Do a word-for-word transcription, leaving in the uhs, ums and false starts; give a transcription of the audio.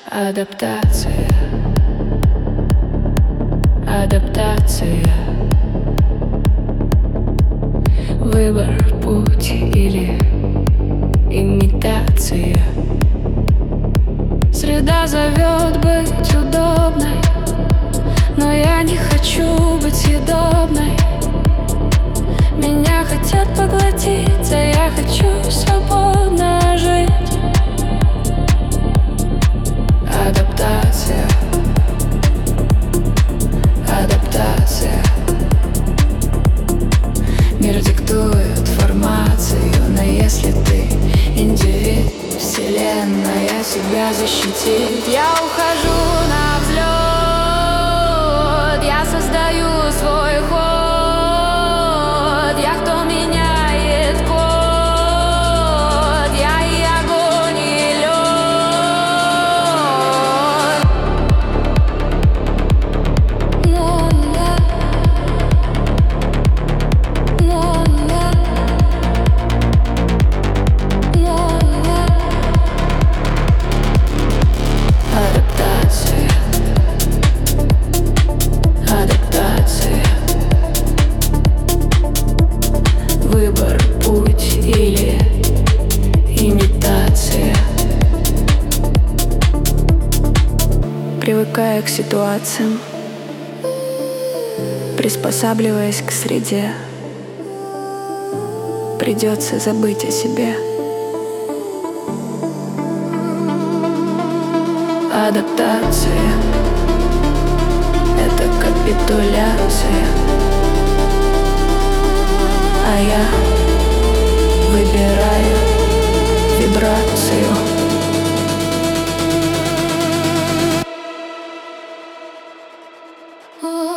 Адаптация, адаптация. Выбор, путь или имитация. Среда зовет быть удобной, но я не хочу быть съедобной. Меня хотят поглотить, а я хочу свободно жить. Адаптация, адаптация. Мир диктует формацию, но если ты индивид, вселенная себя защитит. Я ухожу на взлет, я создаю свой ход. Я кто меняет код, я и огонь, и лед. Но я, но я, но я. Адаптация, адаптация. Выбор, путь или имитация. Привыкая к ситуациям, приспосабливаясь к среде, придется забыть о себе. Адаптация — это капитуляция, а я выбираю вибрацию. Oh